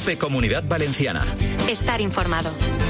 COPE Comunidad Valenciana. Estar informado.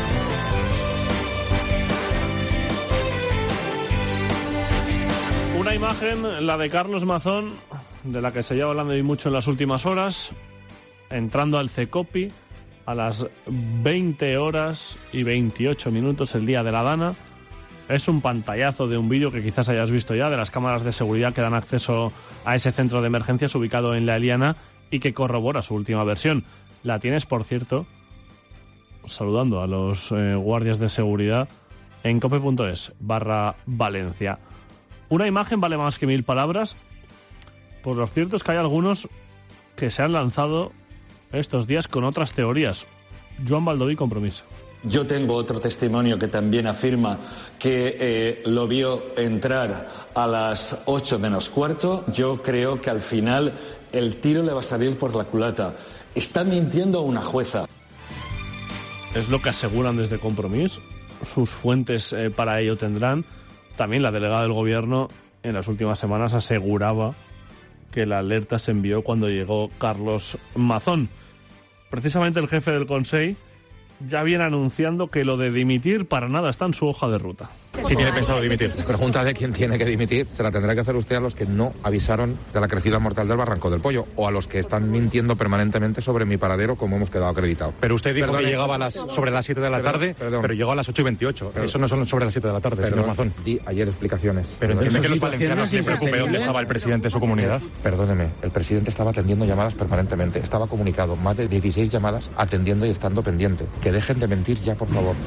Una imagen, la de Carlos Mazón, de la que se lleva hablando y mucho en las últimas horas, entrando al CECOPI a las 20 horas y 28 minutos el día de la Dana. Es un pantallazo de un vídeo que quizás hayas visto ya, de las cámaras de seguridad que dan acceso a ese centro de emergencias ubicado en La Eliana y que corrobora su última versión. La tienes, por cierto, saludando a los guardias de seguridad en cope.es/Valencia. Una imagen vale más que 1000 palabras. Pues lo cierto es que hay algunos que se han lanzado estos días con otras teorías. Joan Baldoví, Compromís. Yo tengo otro testimonio que también afirma que lo vio entrar a las 8 menos cuarto. Yo creo que al final el tiro le va a salir por la culata. Está mintiendo a una jueza. Es lo que aseguran desde Compromís. Sus fuentes para ello tendrán. También la delegada del gobierno en las últimas semanas aseguraba que la alerta se envió cuando llegó Carlos Mazón. Precisamente el jefe del Consell ya viene anunciando que lo de dimitir para nada está en su hoja de ruta. Si tiene pensado dimitir. Pregunta de quién tiene que dimitir. Se la tendrá que hacer usted a los que no avisaron de la crecida mortal del Barranco del Pollo o a los que están mintiendo permanentemente sobre mi paradero, como hemos quedado acreditado. Pero usted dijo que llegaba sobre las 7 de la tarde, pero llegó a las 8:28. Eso no son sobre las 7 de la tarde, señor Mazón. Di ayer explicaciones. Pero entiende que los valencianos les preocupe dónde estaba el presidente de su comunidad. Perdóneme, el presidente estaba atendiendo llamadas permanentemente. Estaba comunicado más de 16 llamadas atendiendo y estando pendiente. Que dejen de mentir ya, por favor.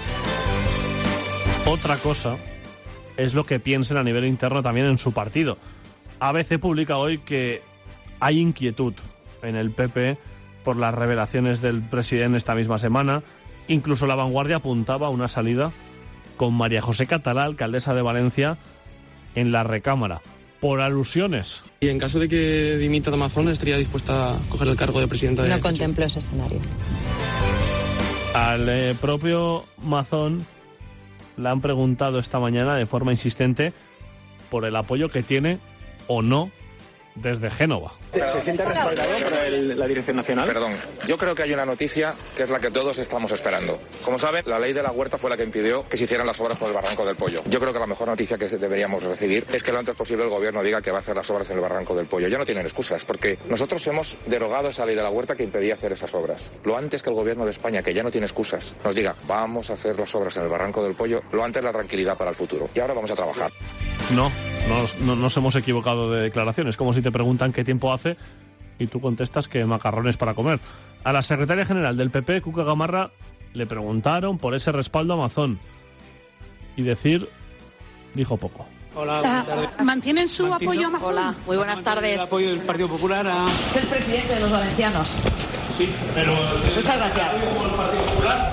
Otra cosa es lo que piensen a nivel interno también en su partido. ABC publica hoy que hay inquietud en el PP por las revelaciones del presidente esta misma semana. Incluso La Vanguardia apuntaba a una salida con María José Catalá, alcaldesa de Valencia, en la recámara, por alusiones. Y en caso de que dimita de Mazón, ¿estaría dispuesta a coger el cargo de presidenta de... No contemplo ese escenario. Al propio Mazón le han preguntado esta mañana de forma insistente por el apoyo que tiene o no desde Génova. ¿Se siente respaldado por la Dirección Nacional? Perdón, yo creo que hay una noticia que es la que todos estamos esperando. Como saben, la ley de la huerta fue la que impidió que se hicieran las obras por el Barranco del Pollo. Yo creo que la mejor noticia que deberíamos recibir es que lo antes posible el gobierno diga que va a hacer las obras en el Barranco del Pollo. Ya no tienen excusas, porque nosotros hemos derogado esa ley de la huerta que impedía hacer esas obras. Lo antes que el gobierno de España, que ya no tiene excusas, nos diga vamos a hacer las obras en el Barranco del Pollo, lo antes la tranquilidad para el futuro. Y ahora vamos a trabajar. No nos hemos equivocado de declaraciones. Como si te preguntan qué tiempo hace y tú contestas que macarrones para comer. A la secretaria general del PP, Cuca Gamarra, le preguntaron por ese respaldo a Mazón y dijo poco. Hola, buenas tardes. ¿Mantienen su apoyo a Mazón? Hola, muy buenas tardes. El apoyo del Partido Popular a... Es el presidente de los valencianos. Sí, pero... Muchas gracias. ¿El Partido Popular?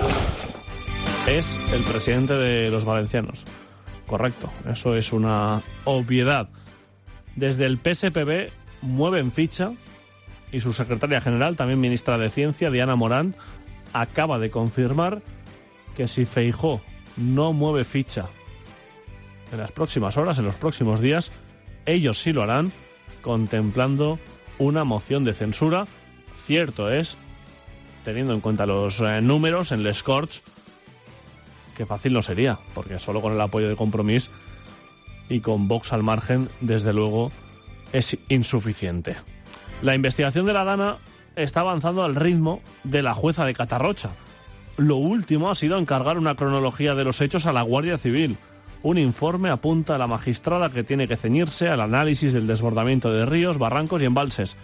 Es el presidente de los valencianos. Correcto, eso es una obviedad. Desde el PSPB mueven ficha y su secretaria general, también ministra de Ciencia, Diana Morant, acaba de confirmar que si Feijóo no mueve ficha en las próximas horas, en los próximos días, ellos sí lo harán, contemplando una moción de censura. Cierto es, teniendo en cuenta los números en les Corts, que fácil no sería, porque solo con el apoyo de Compromís y con Vox al margen, desde luego, es insuficiente. La investigación de la Dana está avanzando al ritmo de la jueza de Catarrocha. Lo último ha sido encargar una cronología de los hechos a la Guardia Civil. Un informe apunta a la magistrada que tiene que ceñirse al análisis del desbordamiento de ríos, barrancos y embalses,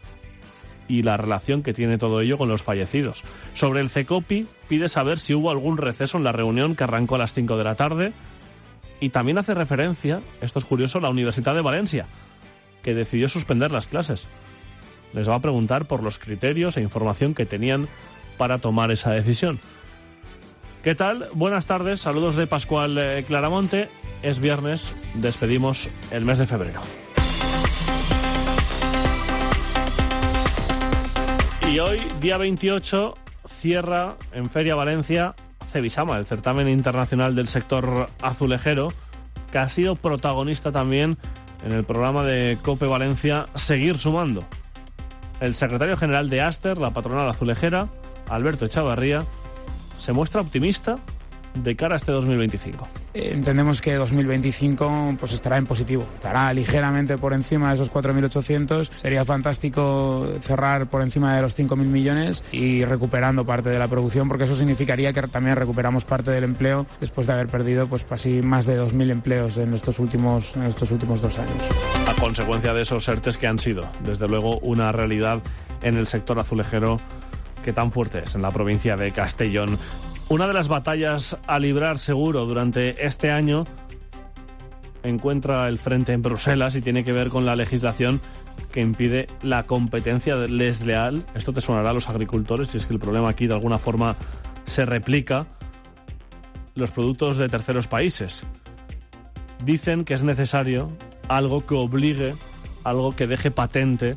y la relación que tiene todo ello con los fallecidos. Sobre el CECOPI, pide saber si hubo algún receso en la reunión que arrancó a las 5 de la tarde, y también hace referencia, esto es curioso, a la Universidad de Valencia, que decidió suspender las clases. Les va a preguntar por los criterios e información que tenían para tomar esa decisión. ¿Qué tal? Buenas tardes, saludos de Pascual Claramonte. Es viernes, despedimos el mes de febrero. Y hoy, día 28, cierra en Feria Valencia Cebisama, el certamen internacional del sector azulejero, que ha sido protagonista también en el programa de COPE Valencia Seguir Sumando. El secretario general de Aster, la patronal azulejera, Alberto Echavarría, se muestra optimista de cara a este 2025. Entendemos que 2025 pues estará en positivo, estará ligeramente por encima de esos 4.800. Sería fantástico cerrar por encima de los 5.000 millones y recuperando parte de la producción, porque eso significaría que también recuperamos parte del empleo después de haber perdido pues casi más de 2.000 empleos en estos últimos 2 años. A consecuencia de esos ERTEs que han sido, desde luego, una realidad en el sector azulejero que tan fuerte es en la provincia de Castellón. Una de las batallas a librar seguro durante este año encuentra el frente en Bruselas y tiene que ver con la legislación que impide la competencia desleal. Esto te sonará a los agricultores, si es que el problema aquí de alguna forma se replica. Los productos de terceros países. Dicen que es necesario algo que obligue, algo que deje patente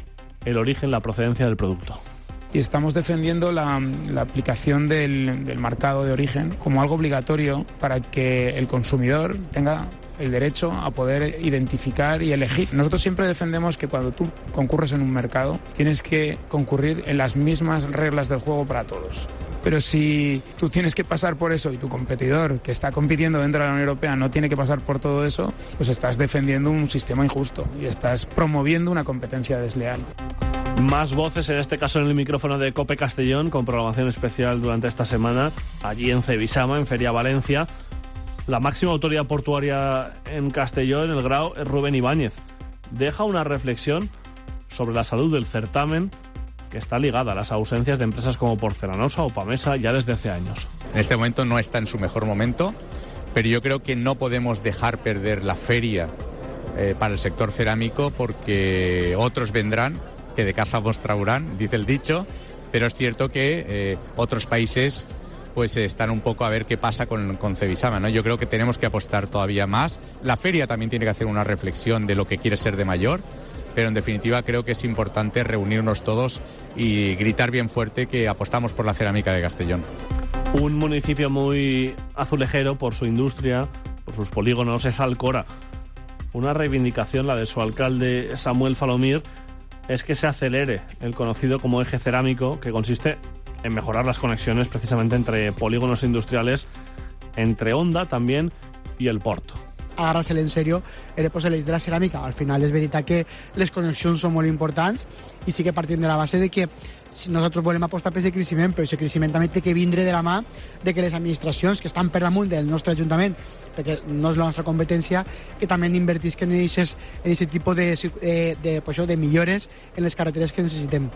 el origen, la procedencia del producto. Y estamos defendiendo la aplicación del marcado de origen como algo obligatorio para que el consumidor tenga el derecho a poder identificar y elegir. Nosotros siempre defendemos que cuando tú concurres en un mercado tienes que concurrir en las mismas reglas del juego para todos. Pero si tú tienes que pasar por eso y tu competidor que está compitiendo dentro de la Unión Europea no tiene que pasar por todo eso, pues estás defendiendo un sistema injusto y estás promoviendo una competencia desleal. Más voces, en este caso en el micrófono de COPE Castellón, con programación especial durante esta semana, allí en Cebisama, en Feria Valencia. La máxima autoridad portuaria en Castellón, el Grau, es Rubén Ibáñez. Deja una reflexión sobre la salud del certamen, que está ligada a las ausencias de empresas como Porcelanosa o Pamesa ya desde hace años. En este momento no está en su mejor momento, pero yo creo que no podemos dejar perder la feria para el sector cerámico, porque otros vendrán, que de casa vos traurán, dice el dicho, pero es cierto que otros países pues están un poco a ver qué pasa con Cebisama, ¿no? Yo creo que tenemos que apostar todavía más. La feria también tiene que hacer una reflexión de lo que quiere ser de mayor, pero en definitiva creo que es importante reunirnos todos y gritar bien fuerte que apostamos por la cerámica de Castellón. Un municipio muy azulejero por su industria, por sus polígonos, es Alcora. Una reivindicación, la de su alcalde Samuel Falomir, es que se acelere el conocido como eje cerámico, que consiste en mejorar las conexiones precisamente entre polígonos industriales, entre Onda también y el Porto. Agarrar-se-li en sèrio l'eix de la ceràmica. Al final és veritat que les connexions són molt importants i sí que partim de la base de que nosaltres volem apostar per aquest creixement, però aquest creixement també té que vindre de la mà de que les administracions que estan per damunt del nostre Ajuntament, perquè no és la nostra competència, que també invertisquen en aquest tipus de millores en les carreteres que necessitem.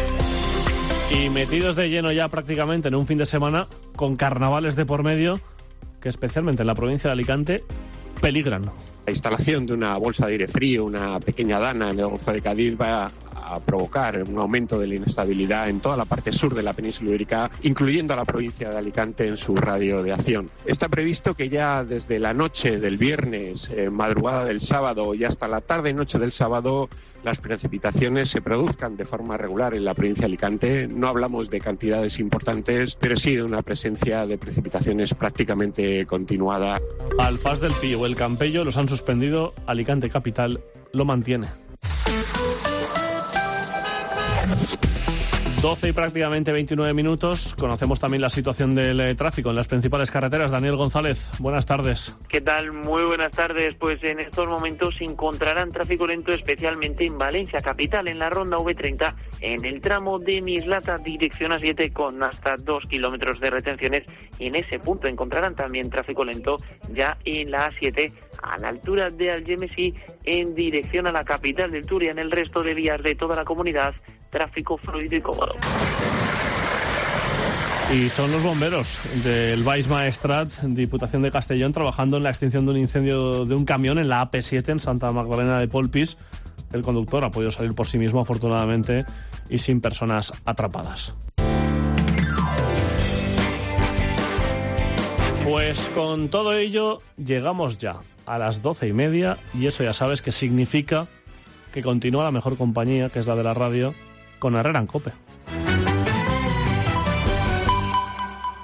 Y metidos de lleno ya prácticamente en un fin de semana con carnavales de por medio que especialmente en la provincia de Alicante peligran. La instalación de una bolsa de aire frío, una pequeña dana en el Golfo de Cádiz va a provocar un aumento de la inestabilidad en toda la parte sur de la península ibérica, incluyendo a la provincia de Alicante en su radio de acción. Está previsto que ya desde la noche del viernes, madrugada del sábado y hasta la tarde y noche del sábado, las precipitaciones se produzcan de forma regular en la provincia de Alicante. No hablamos de cantidades importantes, pero sí de una presencia de precipitaciones prácticamente continuada. Al Fas del Pi o el Campello los han suspendido, Alicante Capital lo mantiene. 12 y prácticamente 29 minutos. Conocemos también la situación del tráfico en las principales carreteras. Daniel González, buenas tardes. ¿Qué tal? Muy buenas tardes. Pues en estos momentos se encontrarán tráfico lento, especialmente en Valencia capital, en la ronda V30, en el tramo de Mislata, dirección A7, con hasta 2 kilómetros de retenciones. Y en ese punto encontrarán también tráfico lento ya en la A7, a la altura de Algemesí, en dirección a la capital del Turia. En el resto de vías de toda la comunidad, tráfico fluido y cómodo. Y son los bomberos del Baix Maestrat, Diputación de Castellón, trabajando en la extinción de un incendio de un camión en la AP7 en Santa Magdalena de Polpís. El conductor ha podido salir por sí mismo, afortunadamente, y sin personas atrapadas. Pues con todo ello llegamos ya a las 12:30 y eso ya sabes que significa que continúa la mejor compañía, que es la de la radio, con Herrera en COPE.